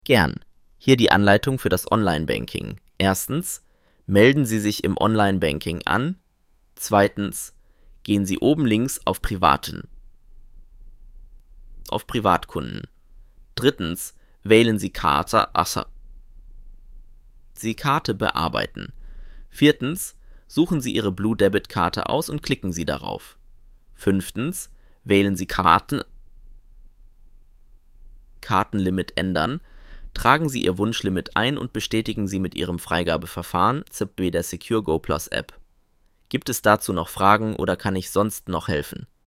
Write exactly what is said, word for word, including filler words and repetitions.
Gern. Hier die Anleitung für das Online-Banking. Erstens, melden Sie sich im Online-Banking an. Zweitens, gehen Sie oben links auf Privaten, auf Privatkunden. Drittens, wählen Sie Karte, Assa, Sie Karte bearbeiten. Viertens, suchen Sie Ihre Blue Debit Karte aus und klicken Sie darauf. Fünftens, wählen Sie Karten, Kartenlimit ändern. Tragen Sie Ihr Wunschlimit ein und bestätigen Sie mit Ihrem Freigabeverfahren sowie der Secure Go Plus App. Gibt es dazu noch Fragen oder kann ich sonst noch helfen?